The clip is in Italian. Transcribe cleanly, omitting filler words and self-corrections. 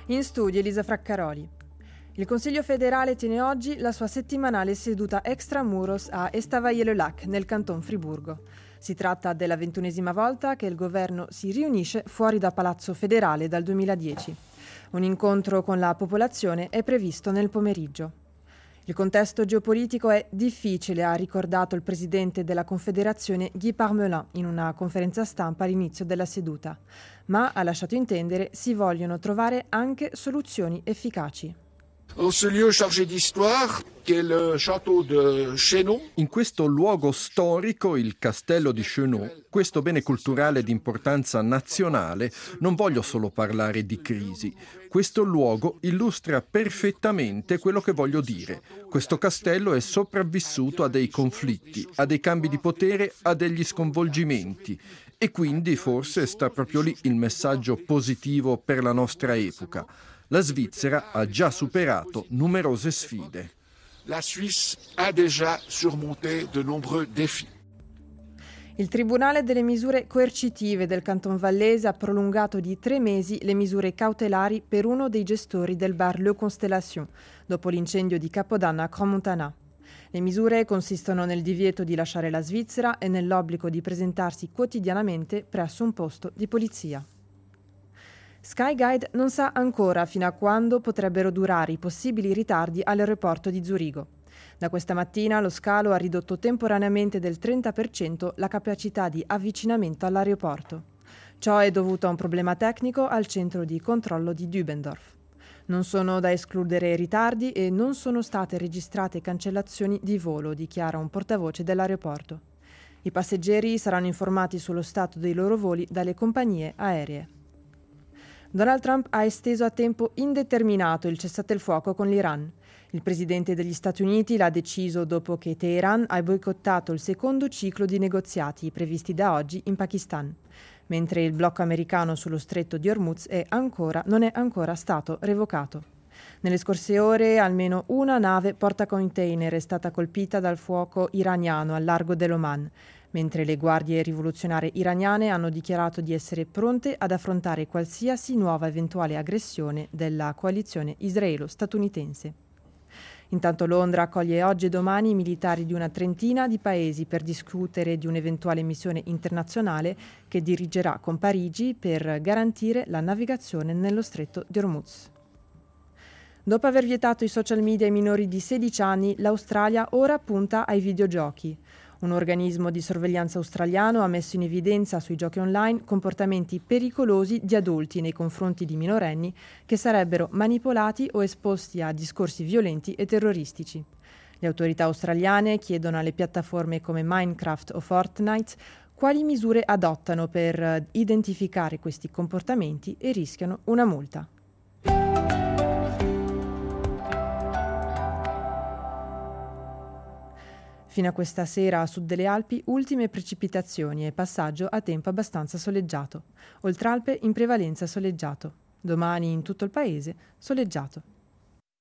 In studio Elisa Fraccaroli. Il Consiglio federale tiene oggi la sua settimanale seduta extramuros a Estavayer-le-Lac, nel canton Friburgo. Si tratta della 21esima volta che il governo si riunisce fuori da Palazzo Federale dal 2010. Un incontro con la popolazione è previsto nel pomeriggio. Il contesto geopolitico è difficile, ha ricordato il presidente della Confederazione Guy Parmelin in una conferenza stampa all'inizio della seduta, ma ha lasciato intendere si vogliono trovare anche soluzioni efficaci. In questo luogo storico, il castello di Cheneaux, questo bene culturale di importanza nazionale, non voglio solo parlare di crisi. Questo luogo illustra perfettamente quello che voglio dire. Questo castello è sopravvissuto a dei conflitti, a dei cambi di potere, a degli sconvolgimenti. E quindi forse sta proprio lì il messaggio positivo per la nostra epoca. La Svizzera ha già superato numerose sfide. La Suisse a déjà surmonté de nombreux défis. Il Tribunale delle misure coercitive del Canton Vallese ha prolungato di 3 mesi le misure cautelari per uno dei gestori del bar Le Constellation, dopo l'incendio di Capodanno a Crans-Montana. Le misure consistono nel divieto di lasciare la Svizzera e nell'obbligo di presentarsi quotidianamente presso un posto di polizia. Skyguide non sa ancora fino a quando potrebbero durare i possibili ritardi all'aeroporto di Zurigo. Da questa mattina lo scalo ha ridotto temporaneamente del 30% la capacità di avvicinamento all'aeroporto. Ciò è dovuto a un problema tecnico al centro di controllo di Dübendorf. Non sono da escludere ritardi e non sono state registrate cancellazioni di volo, dichiara un portavoce dell'aeroporto. I passeggeri saranno informati sullo stato dei loro voli dalle compagnie aeree. Donald Trump ha esteso a tempo indeterminato il cessate il fuoco con l'Iran. Il presidente degli Stati Uniti l'ha deciso dopo che Teheran ha boicottato il secondo ciclo di negoziati previsti da oggi in Pakistan, mentre il blocco americano sullo stretto di Hormuz non è ancora stato revocato. Nelle scorse ore almeno una nave portacontainer è stata colpita dal fuoco iraniano al largo dell'Oman, mentre le guardie rivoluzionarie iraniane hanno dichiarato di essere pronte ad affrontare qualsiasi nuova eventuale aggressione della coalizione israelo-statunitense. Intanto Londra accoglie oggi e domani i militari di una trentina di paesi per discutere di un'eventuale missione internazionale che dirigerà con Parigi per garantire la navigazione nello stretto di Hormuz. Dopo aver vietato i social media ai minori di 16 anni, l'Australia ora punta ai videogiochi. Un organismo di sorveglianza australiano ha messo in evidenza sui giochi online comportamenti pericolosi di adulti nei confronti di minorenni che sarebbero manipolati o esposti a discorsi violenti e terroristici. Le autorità australiane chiedono alle piattaforme come Minecraft o Fortnite quali misure adottano per identificare questi comportamenti e rischiano una multa. Fino a questa sera a sud delle Alpi ultime precipitazioni e passaggio a tempo abbastanza soleggiato. Oltralpe in prevalenza soleggiato. Domani in tutto il paese soleggiato.